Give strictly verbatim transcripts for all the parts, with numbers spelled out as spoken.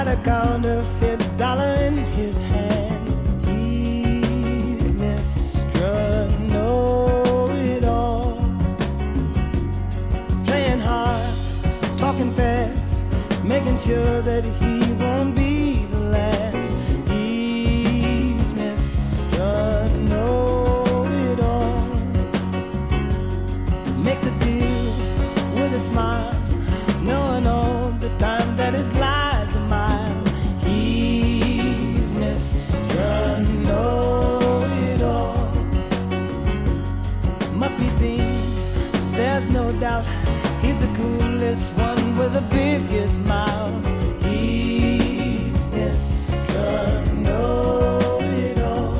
a counterfeit dollar in his hand. He's Mister Know-It-All, playing hard, talking fast, making sure that he won't be the last. He's Mister Know-It-All, makes a deal with a smile, knowing all the time that his lies are mine. He's Mister Know-It-All, must be seen, there's no doubt. He's the coolest one with the biggest smile. He's Mister Know-It-All.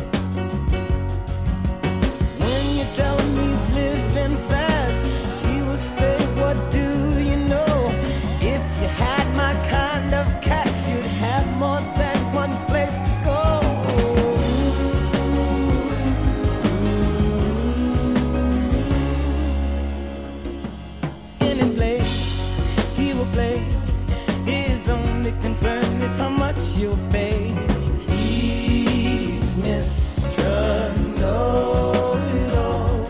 When you tell him he's living fast, he will say, what do you know? If you had my kind of cash, you'd have more than one place to go. Any place he will play, his only concern is how much you'll pay. He's Mister Know-It-All.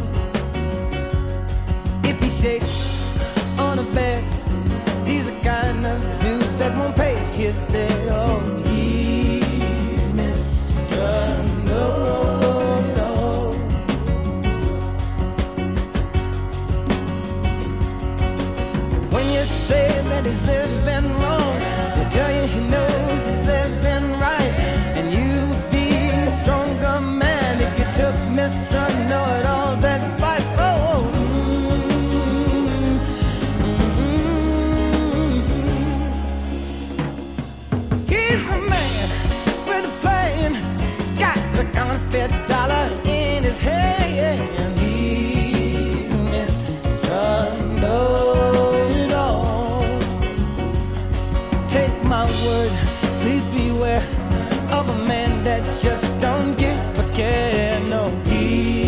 If he shakes on a bed, he's the kind of dude that won't pay his debt. Oh, he's Mister Know-It-All. When you say that he's living wrong, he'll tell you he knows he's living right. And you would be a stronger man if you took Mister Know-It-All's advice. Oh, counterfeit dollar in his hand. He's Mister Know-It-All. Take my word, please beware of a man that just don't give a care. No, he